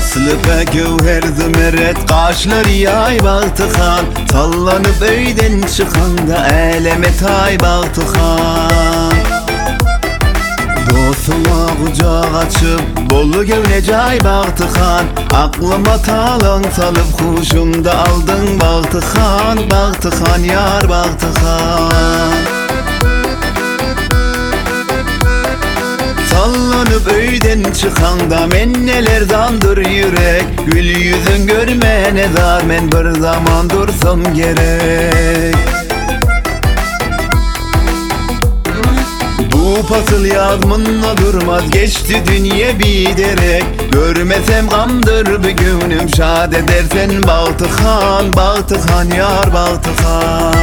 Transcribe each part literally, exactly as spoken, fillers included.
Aslı ve gövher zümeret kaşları yay baltıkan, sallanıp öyden çıkanda eleme tay baltıkan. Dostuma kucak açıp bolu gevne cay baltıkan, aklıma talan salıp kuşumda aldın baltıkan. Baltıkan yar baltıkan. Sallanıp öyden çıkanda men neler dandır yürek, gül yüzün görmene dar men bir zaman dursam gerek. Bu pasıl yazmınla durmaz geçti dünya biderek, görmesem gamdır bir günüm şad edersen baltıkan. Baltıkan yar baltıkan.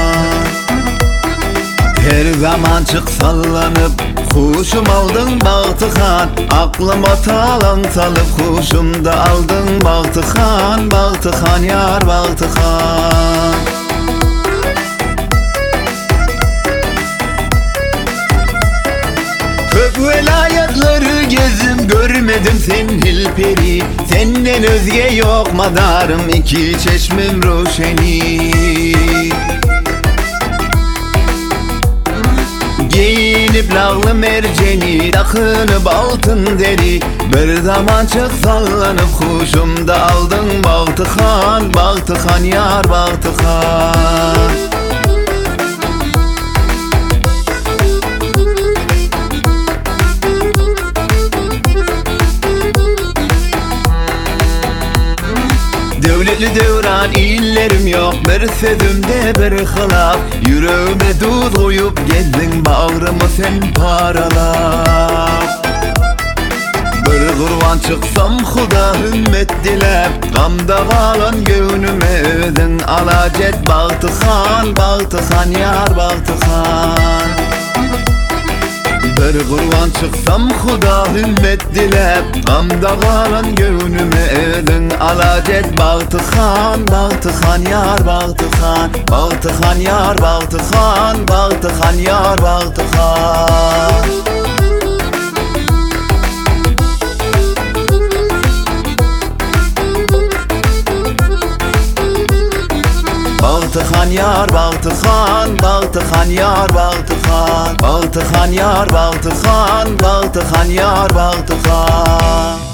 Her zaman çık sallanıp kuşum aldın baltıkan, aklıma talan salıp kuşumda aldın baltıkan. Baltıkan yar baltıkan. Köp velayetleri gezdim görmedim sen hilperi, senden özge yok madarım iki çeşmem roşeni. Giyinip lağlı merceni, takınıp altın deri, bir zaman çık sallanıp kuşumda aldın baltıkan. Baltıkan yar baltıkan. Devletli devran illerim yok, bir sözümde bir hılaf, yüreğime duz koyup geldin bağrımı sen paralap. Bir kurban çıksam huda hümmet dilep, gamda kalan gönlüme özün alacet baltıkan. Baltıkan yar baltıkan. Bir kurban çıksam huda hümmet dilep, gamda kalan gönlüme özün alacet baltıkan. Baltıkan yar baltıkan. Baltıkan yar baltıkan. Baltıkan yar baltıkan. Baltıkan yar baltıkan. Baltıkan yar baltıkan. Baltıkan yar baltıkan. Baltıkan yar baltıkan.